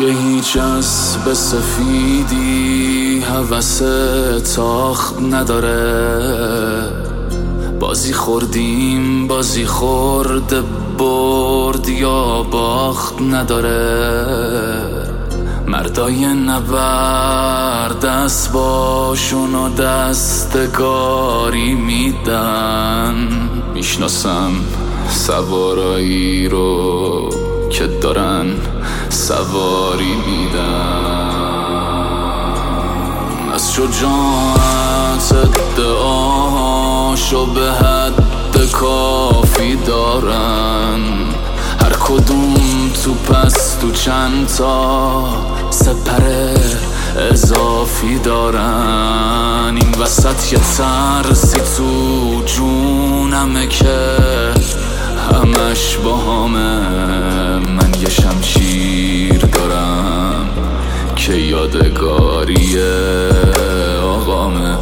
که هیچ از به سفیدی هوس تاخت نداره. بازی خوردیم بازی خورده برد یا باخت نداره. مردای نبرد اسباشون و دستگاری میدن. میشناسم سوارایی رو که دارن سواری میدن. از شجاعت ادعاشو به حد کافی دارن. هر کدوم تو پس تو چند تا سپر اضافی دارن. این وسط یه ترسی تو جونمه که همش باهامه. من یه شمشیر دارم که یادگاری آقامه.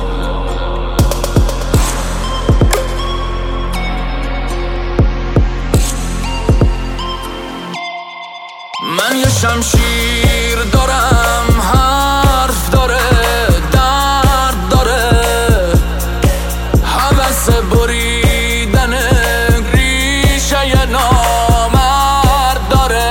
من یه شمشیر دارم، حرف داره، درد داره، هوس بریدن ریشه نامرد داره.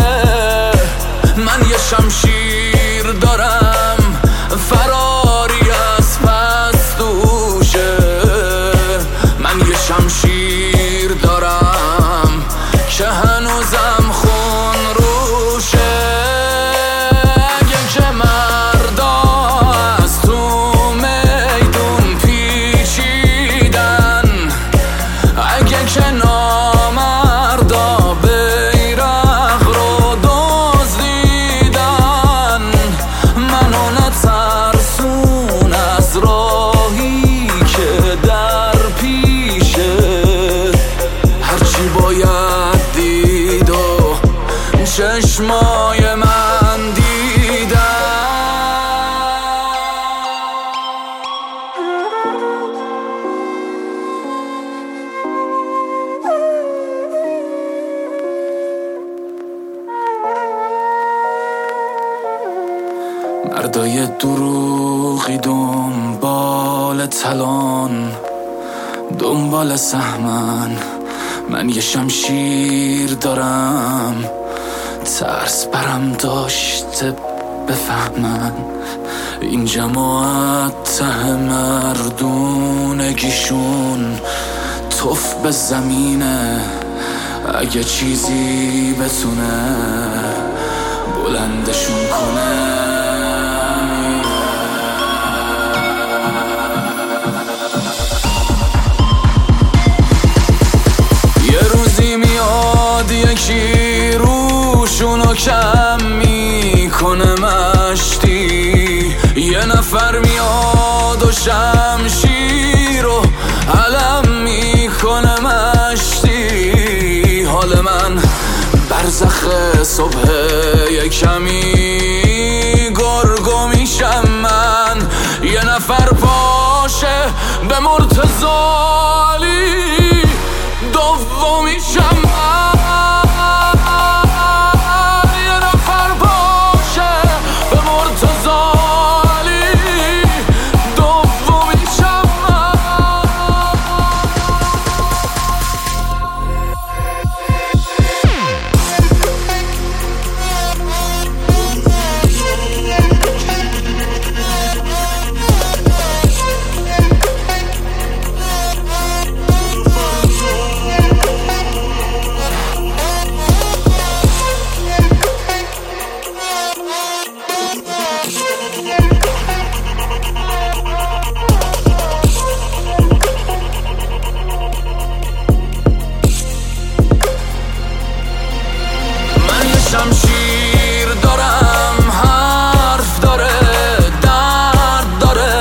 من یه شمشیر دارم، فراری از پس دوشه. من یه شمشیر دارم که هنوزم خون روشه. اگه که مردا از تو میدون پیچیدن، اگه که نامردا بیرق رو دزدیدن، منو نترسون از راهی که در پیشه. هرچی باید دید و چشمای من دیدن. مردای دروغی دنبال تلان، دنبال سهمن. من یه شمشیر دارم، ترس برم داشته بفهمن. این جماعت ته مردونگیشون توف به زمینه. اگه چیزی بتونه بلندشون کنه. یکی روشونو کم میکنه مشتی. یه نفر میاد و شمشیر و علم میکنه مشتی. حال من برزخ صبح یه کمی گرگو میشم من. یه نفر باشه به مرتضالی دومیشم من. شمشیر دارم، حرف داره، درد داره،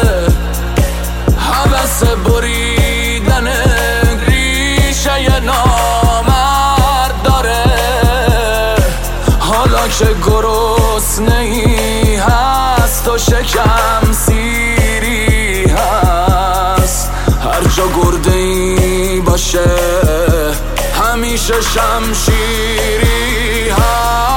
هوس بریدن ریشه نامرد داره. حالا که گرسنه‌ای هست و شکم سیری هست، هر جا گرده‌ای باشه همیشه شمشیری هست.